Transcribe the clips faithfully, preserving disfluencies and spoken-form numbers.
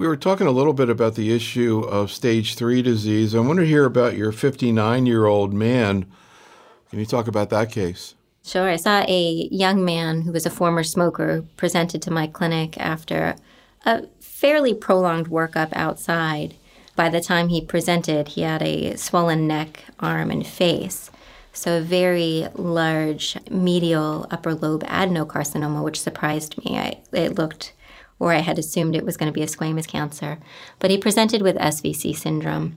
We were talking a little bit about the issue of stage three disease. I want to hear about your fifty-nine-year-old man. Can you talk about that case? Sure. I saw a young man who was a former smoker presented to my clinic after a fairly prolonged workup outside. By the time he presented, he had a swollen neck, arm, and face. So a very large medial upper lobe adenocarcinoma, which surprised me. I, it looked, or I had assumed it was going to be a squamous cancer. But he presented with S V C syndrome.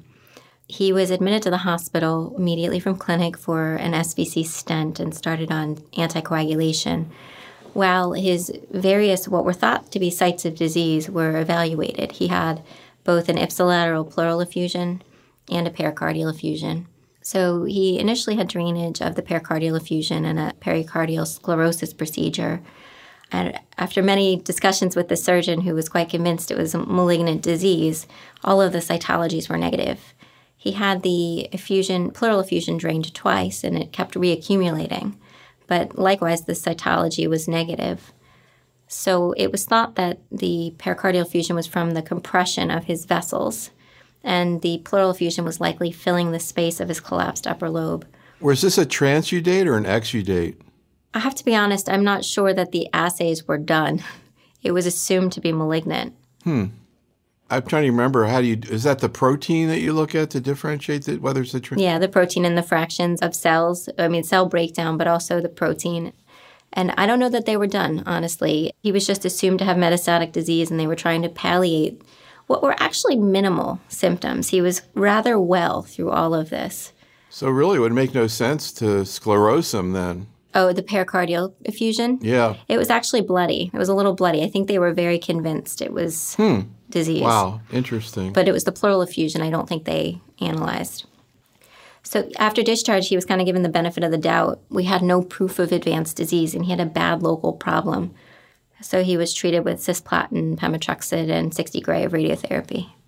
He was admitted to the hospital immediately from clinic for an S V C stent and started on anticoagulation, while his various, what were thought to be sites of disease, were evaluated. He had both an ipsilateral pleural effusion and a pericardial effusion. So he initially had drainage of the pericardial effusion and a pericardial sclerosis procedure. And after many discussions with the surgeon, who was quite convinced it was a malignant disease, all of the cytologies were negative. He had the effusion, pleural effusion drained twice, and it kept reaccumulating. But likewise, the cytology was negative. So it was thought that the pericardial effusion was from the compression of his vessels, and the pleural effusion was likely filling the space of his collapsed upper lobe. Was this a transudate or an exudate? I have to be honest, I'm not sure that the assays were done. It was assumed to be malignant. Hmm. I'm trying to remember, how do you, is that the protein that you look at to differentiate it, whether it's a trans- Yeah, the protein and the fractions of cells. I mean, cell breakdown, but also the protein. And I don't know that they were done, honestly. He was just assumed to have metastatic disease, and they were trying to palliate what were actually minimal symptoms. He was rather well through all of this. So really it would make no sense to sclerose him then. Oh, the pericardial effusion? Yeah. It was actually bloody. It was a little bloody. I think they were very convinced it was hmm. disease. Wow, interesting. But it was the pleural effusion I don't think they analyzed. So after discharge, he was kind of given the benefit of the doubt. We had no proof of advanced disease, and he had a bad local problem. So he was treated with cisplatin, pemetrexed, and sixty gray of radiotherapy.